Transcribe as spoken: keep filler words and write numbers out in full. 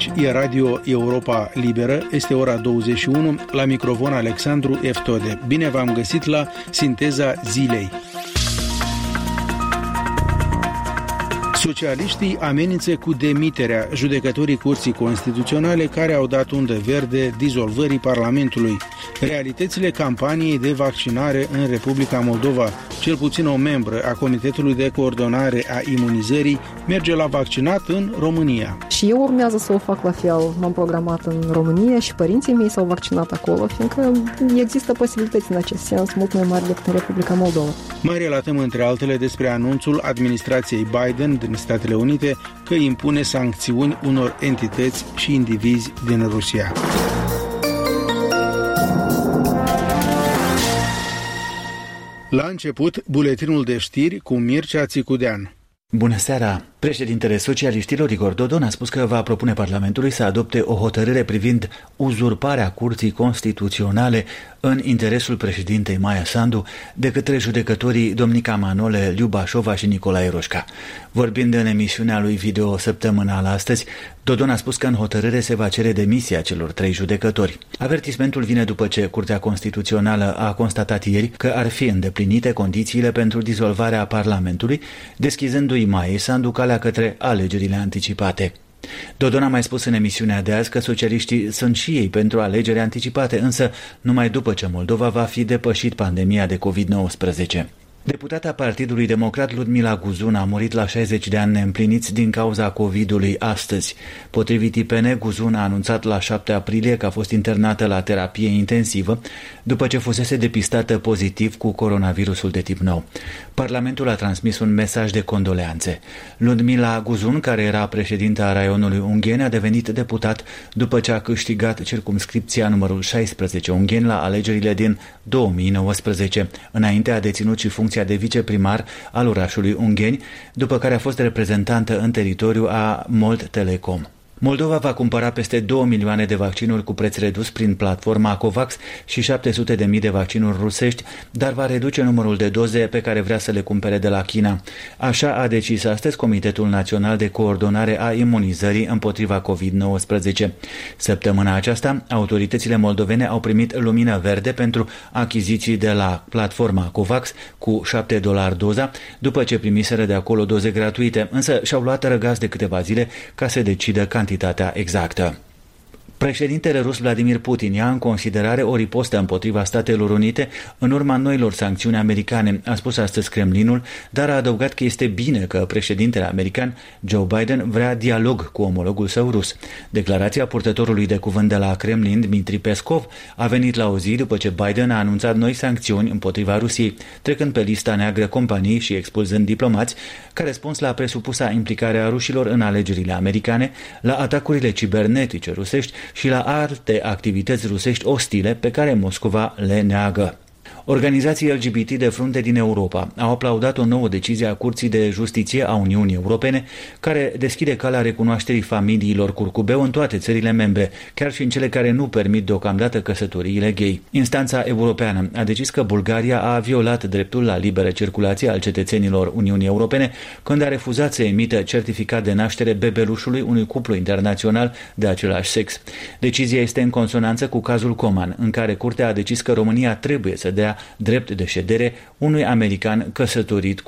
Aici e Radio Europa Liberă, este ora douăzeci și unu, la microfon Alexandru Eftode. Bine v-am găsit la Sinteza Zilei. Socialiștii amenință cu demiterea judecătorii Curții Constituționale care au dat undă verde dizolvării Parlamentului. Realitățile campaniei de vaccinare în Republica Moldova. Cel puțin o membră a Comitetului de Coordonare a Imunizării merge la vaccinat în România. Și eu urmează să o fac la fel. M-am programat în România și părinții mei s-au vaccinat acolo, fiindcă există posibilități în acest sens mult mai mari decât în Republica Moldova. Mai relatăm între altele despre anunțul administrației Biden din Statele Unite că impune sancțiuni unor entități și indivizi din Rusia. La început, buletinul de știri cu Mircea Țicudean. Bună seara! Președintele socialiștilor Igor Dodon a spus că va propune Parlamentului să adopte o hotărâre privind uzurparea Curții Constituționale în interesul președintei Maia Sandu de către judecătorii Domnica Manole, Liu Bașova și Nicolae Roșca. Vorbind în emisiunea lui video săptămânală astăzi, Dodon a spus că în hotărâre se va cere demisia celor trei judecători. Avertismentul vine după ce Curtea Constituțională a constatat ieri că ar fi îndeplinite condițiile pentru dizolvarea Parlamentului, deschizându-i Maiei Sandu calea către alegerile anticipate. Dodon a mai spus în emisiunea de azi că socialiștii sunt și ei pentru alegeri anticipate, însă numai după ce Moldova va fi depășit pandemia de covid nouăsprezece. Deputata Partidului Democrat Ludmila Guzun a murit la șaizeci de ani neîmpliniți din cauza COVID-ului astăzi. Potrivit I P N, Guzun a anunțat la șapte aprilie că a fost internată la terapie intensivă după ce fusese depistată pozitiv cu coronavirusul de tip nou. Parlamentul a transmis un mesaj de condoleanțe. Ludmila Guzun, care era președinta a raionului Ungheni, a devenit deputat după ce a câștigat circumscripția numărul șaisprezece Ungheni la alegerile din două mii nouăsprezece. Înainte a deținut și funcția de viceprimar al orașului Ungheni, după care a fost reprezentantă în teritoriu a Mold Telecom. Moldova va cumpăra peste două milioane de vaccinuri cu preț redus prin platforma COVAX și șapte sute de mii de vaccinuri rusești, dar va reduce numărul de doze pe care vrea să le cumpere de la China. Așa a decis astăzi Comitetul Național de Coordonare a Imunizării împotriva covid nouăsprezece. Săptămâna aceasta, autoritățile moldovene au primit lumină verde pentru achiziții de la platforma COVAX cu șapte dolari doza, după ce primiseră de acolo doze gratuite, însă și-au luat răgaz de câteva zile ca să decidă cantitatea Cantitatea exactă. Președintele rus Vladimir Putin ia în considerare o ripostă împotriva Statelor Unite în urma noilor sancțiuni americane, a spus astăzi Kremlinul, dar a adăugat că este bine că președintele american Joe Biden vrea dialog cu omologul său rus. Declarația purtătorului de cuvânt de la Kremlin, Dmitri Peskov, a venit la o zi după ce Biden a anunțat noi sancțiuni împotriva Rusiei, trecând pe lista neagră companii și expulzând diplomați, ca răspuns la presupusa implicare a rușilor în alegerile americane, la atacurile cibernetice rusești și la alte activități rusești ostile pe care Moscova le neagă. Organizații L G B T de frunte din Europa au aplaudat o nouă decizie a Curții de Justiție a Uniunii Europene care deschide calea recunoașterii familiilor curcubeu în toate țările membre, chiar și în cele care nu permit deocamdată căsătoriile gay. Instanța europeană a decis că Bulgaria a violat dreptul la liberă circulație al cetățenilor Uniunii Europene când a refuzat să emită certificat de naștere bebelușului unui cuplu internațional de același sex. Decizia este în consonanță cu cazul Coman, în care Curtea a decis că România trebuie să dea drept de ședere unui american căsătorit